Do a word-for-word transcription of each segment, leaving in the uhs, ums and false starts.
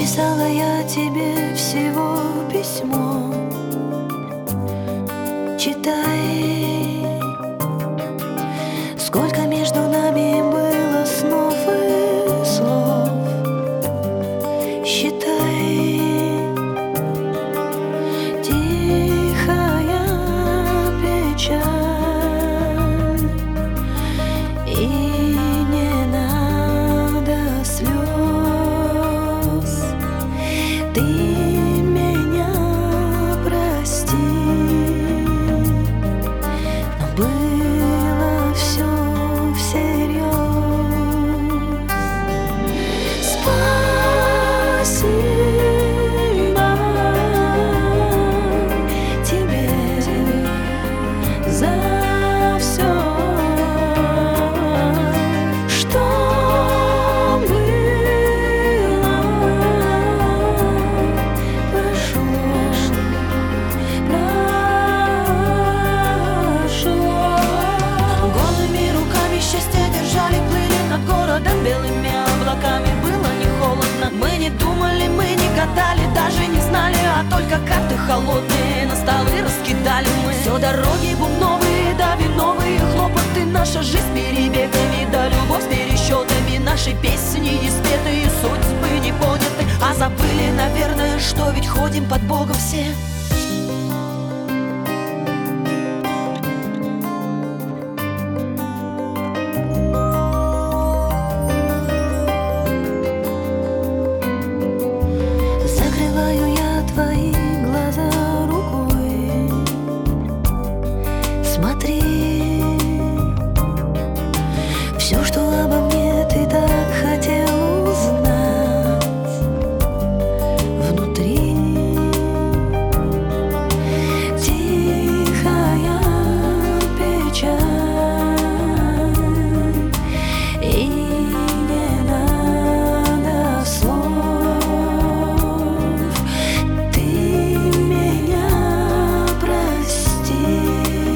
Написала я тебе всего письмо. Читай, сколько между нами было снов и слов. Считай, тихая печаль, и не надо слез. Ты меня прости, но было все всерьез. Спасибо тебе за все, что было, прошло, прошло. Голыми руками счастье держали, плыли над городом белыми облаками. Было не холодно, мы не думали, мы не гадали, даже не знали, а только карты холодные на столы раскидали мы. Все дороги бубновые, да виновые хлопоты, наша жизнь перебегами, да любовь с пересчетами. Наши песни не спетые, судьбы не поняты, а забыли, наверное, что ведь ходим под Богом все. Закрываю я твои глаза рукой. Смотри, все, что обо мне ты так хотел узнать внутри. Тихая печаль, и не надо слов. Ты меня прости,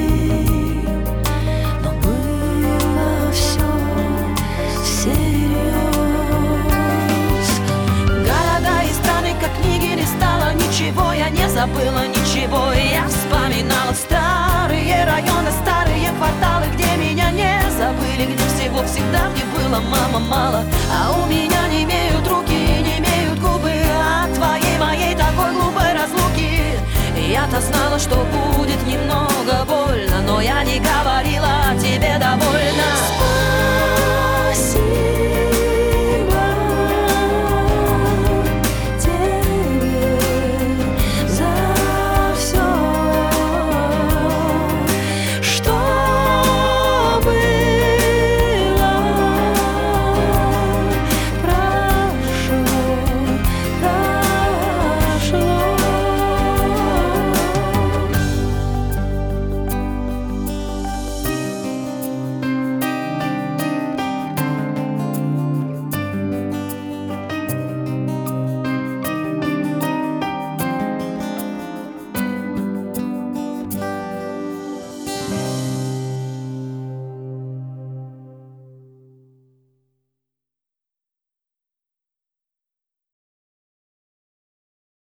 но было все всерьез. Города и страны, как книги не стало, ничего я не забыла, ничего. И я вспоминала старые районы, старые кварталы, где меня не забыли, где всего всегда мне было мама мало. А у меня не имеют руки, не имеют губы от твоей, моей такой глупой разлуки. Я-то знала, что будет немного больно, но я не говорила тебе довольно.